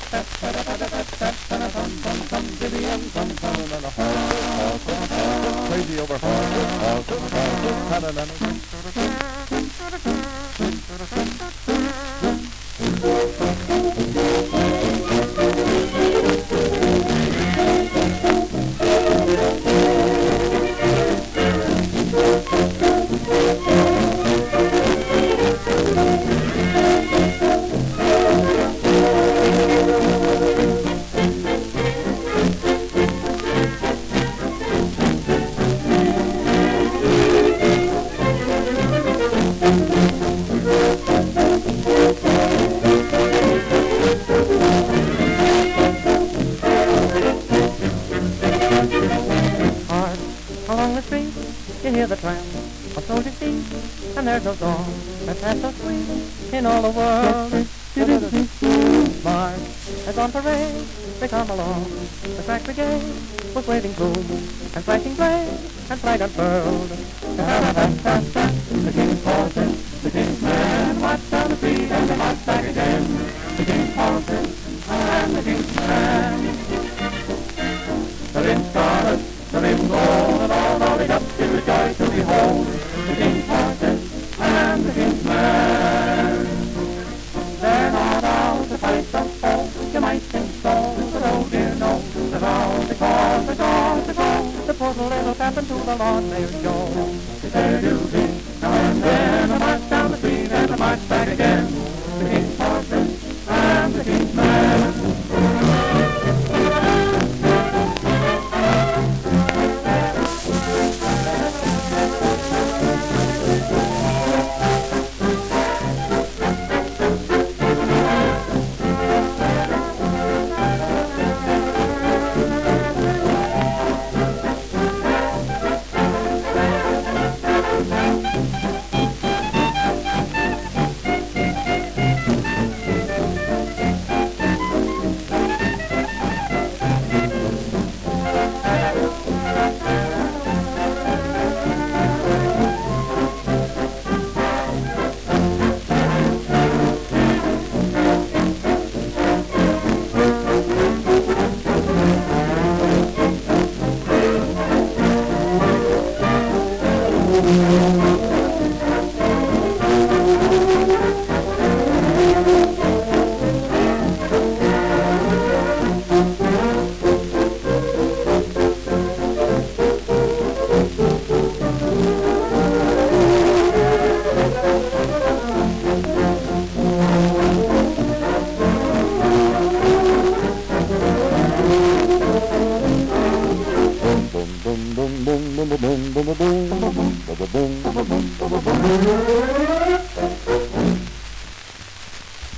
Crazy over along the street, you hear the tramp of soldiers' feet, and there's no song that's half so sweet in all the world. Mars is on parade, they come along, the crack brigade was waving plumes and flashing blades and flag unfurled. the king's horses, the king's men, march down the street and they march back again. The king's horses and the king's men. They're in scarlet, they're in gold, and all rallied up in the joy to behold the king's horses and the king's men. They're not out to fight the foe, you might think so, but oh dear no, they're out because they're gone to go to put a little cap into the Lord Mayor's Joe. It's their duty, now and then, a march down the street and a march back again. The king's horses and the king's men. Boom, boom, boom, boom, boom, boom, boom, boom, boom, boom, boom, boom, boom, boom.